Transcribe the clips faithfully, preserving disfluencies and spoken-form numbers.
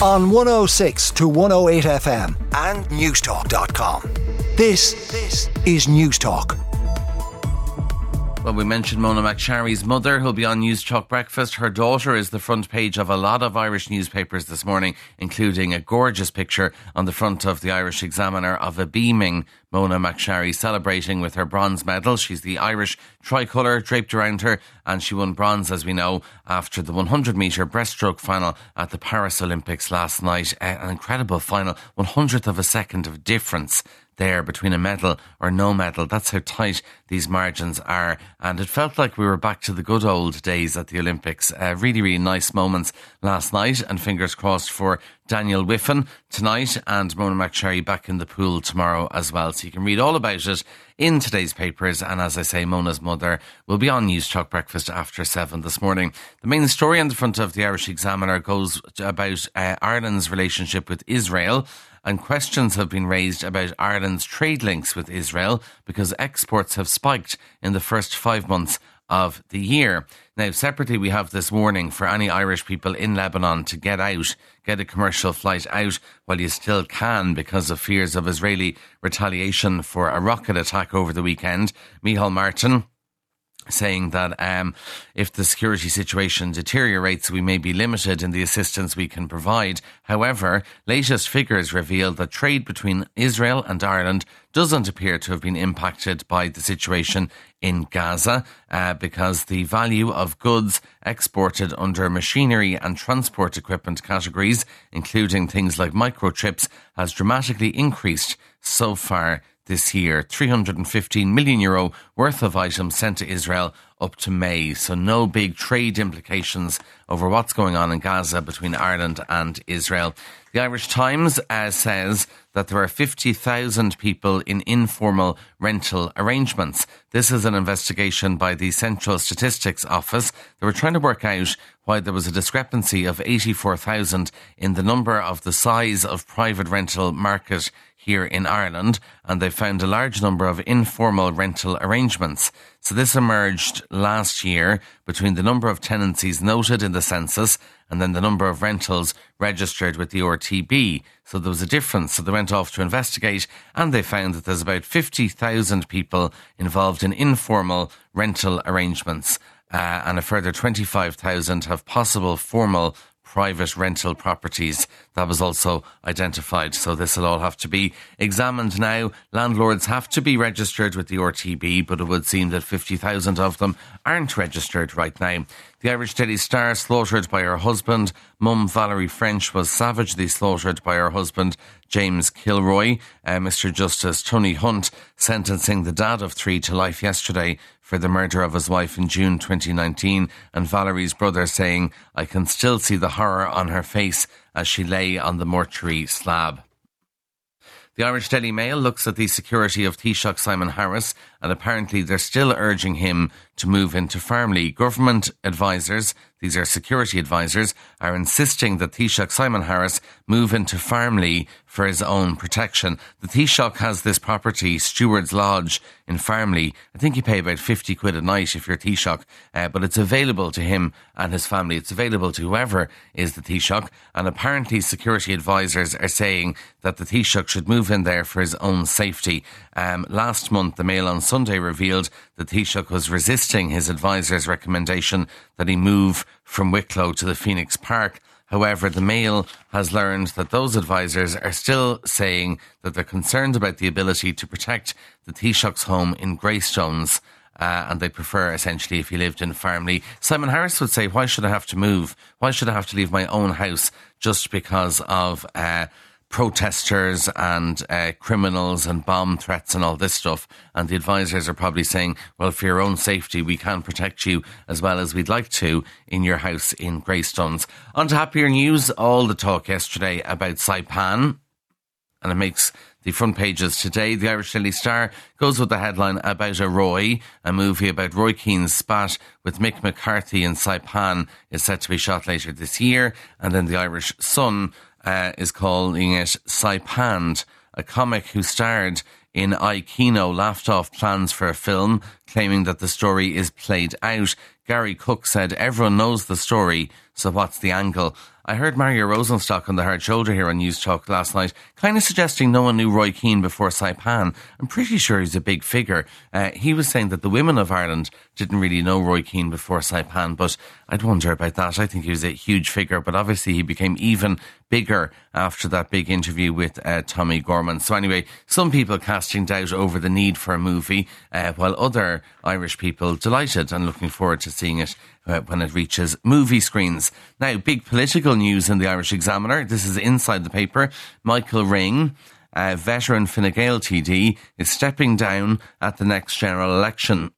on one oh six to one oh eight F M and newstalk dot com. This, this is Newstalk. Well, we mentioned Mona McSharry's mother, who'll be on News Talk Breakfast. Her daughter is the front page of a lot of Irish newspapers this morning, including a gorgeous picture on the front of the Irish Examiner of a beaming Mona McSharry celebrating with her bronze medal. She's the Irish tricolour draped around her, and she won bronze, as we know, after the one hundred metre breaststroke final at the Paris Olympics last night. Uh, an incredible final, one hundredth of a second of difference there between a medal or no medal. That's how tight these margins are, and it felt like we were back to the good old days at the Olympics. Uh, really, really nice moments last night, and fingers crossed for Daniel Wiffen tonight and Mona McSharry back in the pool tomorrow as well. So you can read all about it in today's papers, and as I say, Mona's mother will be on News Talk Breakfast after seven this morning. The main story on the front of the Irish Examiner goes about uh, Ireland's relationship with Israel, and questions have been raised about Ireland's trade links with Israel because exports have spiked in the first five months of the year. Now, separately, we have this warning for any Irish people in Lebanon to get out, get a commercial flight out while you still can, because of fears of Israeli retaliation for a rocket attack over the weekend. Micheál Martin saying that um, if the security situation deteriorates, we may be limited in the assistance we can provide. However, latest figures reveal that trade between Israel and Ireland doesn't appear to have been impacted by the situation in Gaza, uh, because the value of goods exported under machinery and transport equipment categories, including things like microchips, has dramatically increased so far this year. three hundred fifteen million euro worth of items sent to Israel up to May. So no big trade implications over what's going on in Gaza between Ireland and Israel. The Irish Times uh, says that there are fifty thousand people in informal rental arrangements. This is an investigation by the Central Statistics Office. They were trying to work out why there was a discrepancy of eighty-four thousand in the number of the size of private rental market here in Ireland, and they found a large number of informal rental arrangements. So this emerged last year between the number of tenancies noted in the census and then the number of rentals registered with the R T B. So there was a difference. So they went off to investigate, and they found that there's about fifty thousand people involved in informal rental arrangements, uh, and a further twenty-five thousand have possible formal private rental properties. That was also identified. So this will all have to be examined now. Landlords have to be registered with the R T B, but it would seem that fifty thousand of them aren't registered right now. The Irish Daily Star slaughtered by her husband. Mum Valerie French was savagely slaughtered by her husband James Kilroy. Uh, Mister Justice Tony Hunt sentencing the dad of three to life yesterday for the murder of his wife in June twenty nineteen, and Valerie's brother saying, "I can still see the horror on her face as she lay on the mortuary slab." The Irish Daily Mail looks at the security of Taoiseach Simon Harris, and apparently they're still urging him to move into Farmley. Government advisers, these are security advisers, are insisting that Taoiseach Simon Harris move into Farmley for his own protection. The Taoiseach has this property, Stewards Lodge in Farmley. I think you pay about fifty quid a night if you're Taoiseach, uh, but it's available to him and his family. It's available to whoever is the Taoiseach, and apparently security advisers are saying that the Taoiseach should move in there for his own safety. Um, last month, the Mail on Sunday revealed that Taoiseach was resisting his advisor's recommendation that he move from Wicklow to the Phoenix Park. However, the Mail has learned that those advisers are still saying that they're concerned about the ability to protect the Taoiseach's home in Greystones, uh, and they prefer essentially if he lived in Farmley. Simon Harris would say, why should I have to move? Why should I have to leave my own house just because of uh, protesters and uh, criminals and bomb threats and all this stuff? And the advisors are probably saying, well, for your own safety, we can protect you as well as we'd like to in your house in Greystones. On to happier news, all the talk yesterday about Saipan, and it makes the front pages today. The Irish Daily Star goes with the headline about a Roy, a movie about Roy Keane's spat with Mick McCarthy in Saipan is set to be shot later this year. And then the Irish Sun uh, is calling it Saipanned. A comic who starred in I, Kino laughed off plans for a film, claiming that the story is played out. Gary Cook said, everyone knows the story, so what's the angle? I heard Mario Rosenstock on the Hard Shoulder here on News Talk last night, kind of suggesting no one knew Roy Keane before Saipan. I'm pretty sure he's a big figure. Uh, he was saying that the women of Ireland didn't really know Roy Keane before Saipan, but I'd wonder about that. I think he was a huge figure, but obviously he became even bigger after that big interview with uh, Tommy Gorman. So anyway, some people casting doubt over the need for a movie, uh, while other Irish people delighted and looking forward to seeing it uh, when it reaches movie screens. Now, big political news in the Irish Examiner. This is inside the paper. Michael Ring, a veteran Fine Gael T D, is stepping down at the next general election.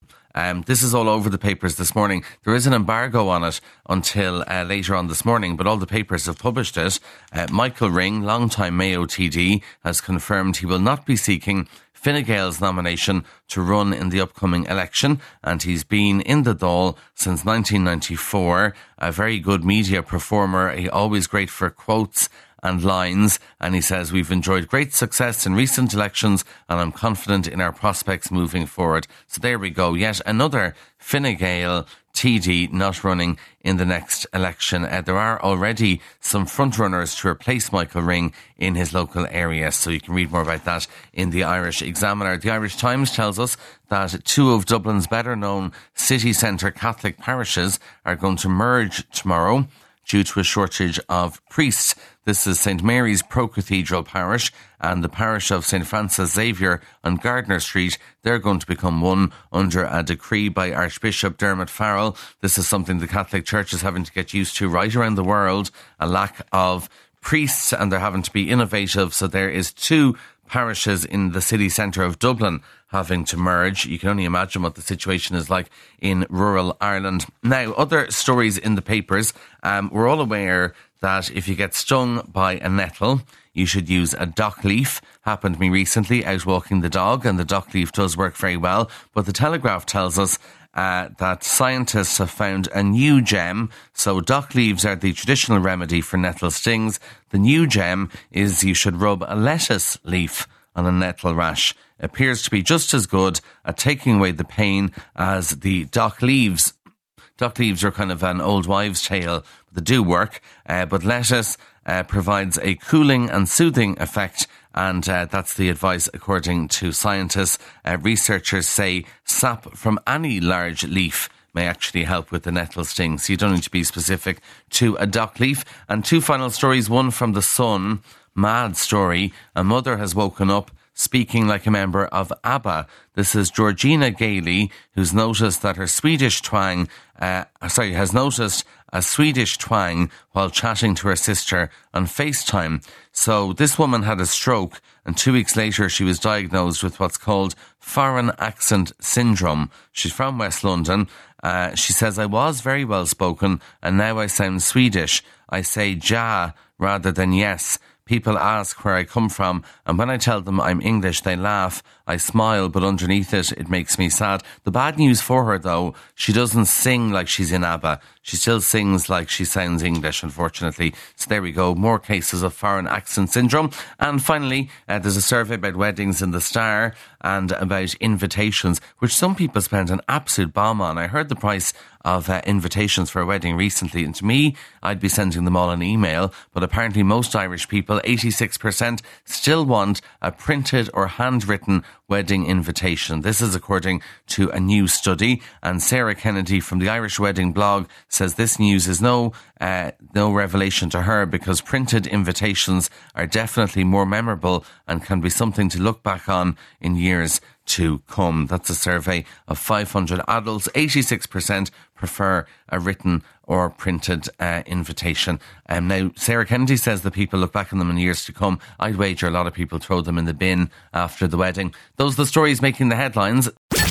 Um, this is all over the papers this morning. There is an embargo on it until uh, later on this morning, but all the papers have published it. Uh, Michael Ring, long-time Mayo T D, has confirmed he will not be seeking Fine Gael's nomination to run in the upcoming election, and he's been in the Dáil since nineteen ninety-four. A very good media performer. He always great for quotes and lines, and he says, we've enjoyed great success in recent elections and I'm confident in our prospects moving forward. So there we go, yet another Fine Gael T D not running in the next election. Uh, there are already some front runners to replace Michael Ring in his local area, so you can read more about that in the Irish Examiner. The Irish Times tells us that two of Dublin's better known city centre Catholic parishes are going to merge tomorrow due to a shortage of priests. This is Saint Mary's Pro-Cathedral Parish and the parish of Saint Francis Xavier on Gardner Street. They're going to become one under a decree by Archbishop Dermot Farrell. This is something the Catholic Church is having to get used to right around the world, a lack of priests, and they're having to be innovative. So there is two parishes in the city centre of Dublin having to merge. You can only imagine what the situation is like in rural Ireland. Now, other stories in the papers. Um, we're all aware that if you get stung by a nettle, you should use a dock leaf. Happened to me recently, out walking the dog, and the dock leaf does work very well. But the Telegraph tells us Uh, that scientists have found a new gem. So dock leaves are the traditional remedy for nettle stings. The new gem is you should rub a lettuce leaf on a nettle rash. It appears to be just as good at taking away the pain as the dock leaves. Dock leaves are kind of an old wives' tale, but they do work. Uh, but lettuce uh, provides a cooling and soothing effect, and uh, that's the advice according to scientists. Uh, researchers say sap from any large leaf may actually help with the nettle sting, so you don't need to be specific to a dock leaf. And two final stories, one from The Sun. Mad story. A mother has woken up speaking like a member of ABBA. This is Georgina Gailey, who's noticed that her Swedish twang, uh, sorry, has noticed a Swedish twang while chatting to her sister on FaceTime. So this woman had a stroke, and two weeks later she was diagnosed with what's called foreign accent syndrome. She's from West London. Uh, she says, I was very well spoken and now I sound Swedish. I say ja rather than yes. People ask where I come from, and when I tell them I'm English, they laugh. I smile, but underneath it, it makes me sad. The bad news for her, though, she doesn't sing like she's in ABBA. She still sings like she sounds English, unfortunately. So there we go, more cases of foreign accent syndrome. And finally, uh, there's a survey about weddings in the Star and about invitations, which some people spend an absolute bomb on. I heard the price of uh, invitations for a wedding recently, and to me, I'd be sending them all an email, but apparently most Irish people, eighty-six percent, still want a printed or handwritten wedding invitation. This is according to a new study, and Sarah Kennedy from the Irish Wedding blog says this news is no uh, no revelation to her, because printed invitations are definitely more memorable and can be something to look back on in years to come. That's a survey of five hundred adults. eighty-six percent prefer a written or printed uh, invitation. Um, now, Sarah Kennedy says that people look back on them in years to come. I'd wager a lot of people throw them in the bin after the wedding. Those are the stories making the headlines.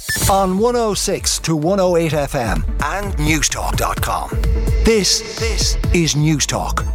On one oh six to one oh eight F M and newstalk dot com. This, this is News Talk.